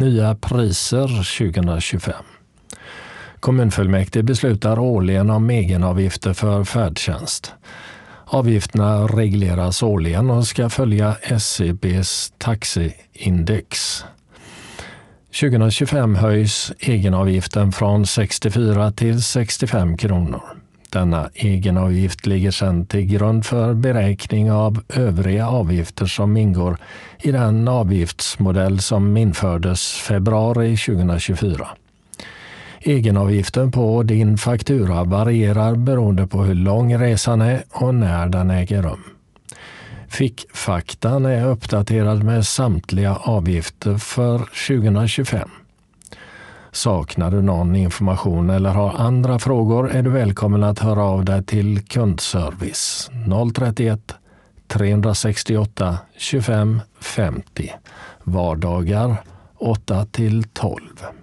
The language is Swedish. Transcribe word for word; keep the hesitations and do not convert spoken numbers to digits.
nya priser tjugohundratjugofem. Kommunfullmäktige beslutar årligen om egenavgifter för färdtjänst. Avgifterna regleras årligen och ska följa S E B:s taxiindex. tjugohundratjugofem höjs egenavgiften från sextiofyra till sextiofem kronor. Denna egenavgift ligger sedan till grund för beräkning av övriga avgifter som ingår i den avgiftsmodell som infördes februari tjugohundratjugofyra. Egenavgiften på din faktura varierar beroende på hur lång resan är och när den äger rum. Fickfaktan är uppdaterad med samtliga avgifter för tjugohundratjugofem. Saknar du någon information eller har andra frågor är du välkommen att höra av dig till kundservice noll trettioett trehundrasextioåtta tjugofem femtio vardagar åtta till tolv.